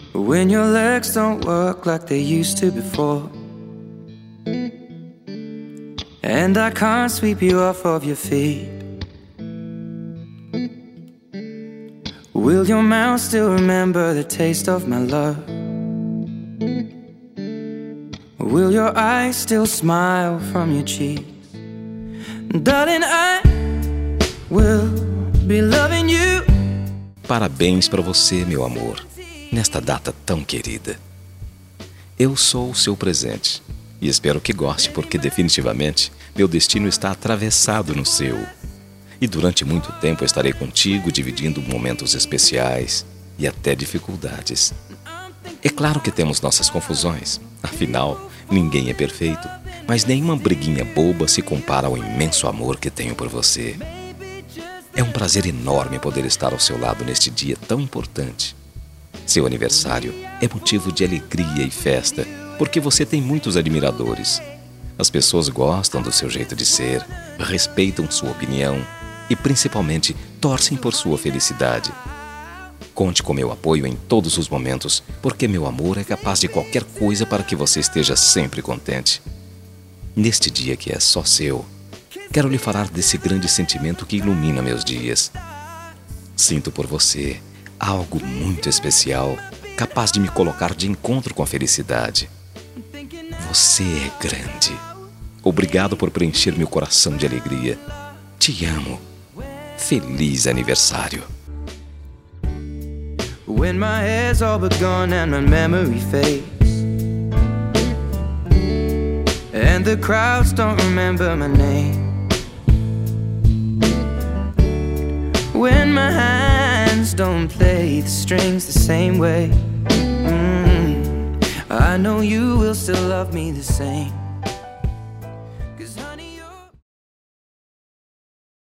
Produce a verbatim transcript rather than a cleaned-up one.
when your legs don't work like they used to before, and I can't sweep you off of your feet. Will your mouth still remember the taste of my love? Will your eyes still smile from your cheeks? Darling, I will be loving you. Parabéns para você, meu amor, nesta data tão querida. Eu sou o seu presente e espero que goste, porque definitivamente meu destino está atravessado no seu. E durante muito tempo estarei contigo, dividindo momentos especiais e até dificuldades. É claro que temos nossas confusões, afinal, ninguém é perfeito, mas nenhuma briguinha boba se compara ao imenso amor que tenho por você. É um prazer enorme poder estar ao seu lado neste dia tão importante. Seu aniversário é motivo de alegria e festa, porque você tem muitos admiradores. As pessoas gostam do seu jeito de ser, respeitam sua opinião e, principalmente, torcem por sua felicidade. Conte com meu apoio em todos os momentos, porque meu amor é capaz de qualquer coisa para que você esteja sempre contente. Neste dia que é só seu, quero lhe falar desse grande sentimento que ilumina meus dias. Sinto por você algo muito especial, capaz de me colocar de encontro com a felicidade. Você é grande. Obrigado por preencher meu coração de alegria. Te amo. Feliz aniversário. When my hair's all but gone and my memory fades, and the crowds don't remember my name, when my hands don't play the strings the same way, mm, I know you will still love me the same.